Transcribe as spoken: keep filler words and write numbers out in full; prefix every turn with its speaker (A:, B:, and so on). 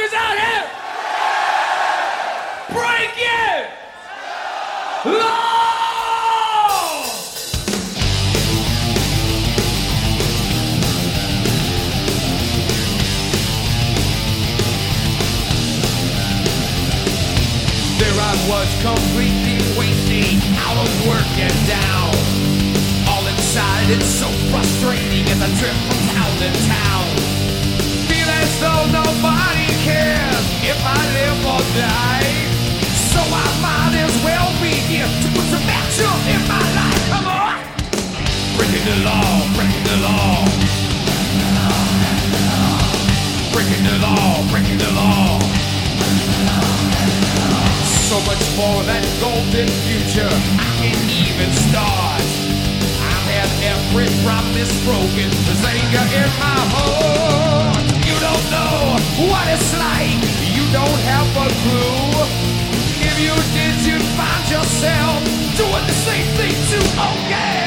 A: motherfuckers out here! Break it! Law! There I was, completely wasted, out of work and down. All inside, it's so frustrating as I trip from town to town. Feel as though nobody cares if I live or die. So I might as well be here to put some action in my life. Come on! Breaking the law, breaking the law. Breaking the law, breaking the law. So much for that golden future, I can't even start. I've had every promise broken, there's anger in my heart. You don't know what it's like, you don't have a clue. If you did, you'd find yourself doing the same thing too, oh yeah.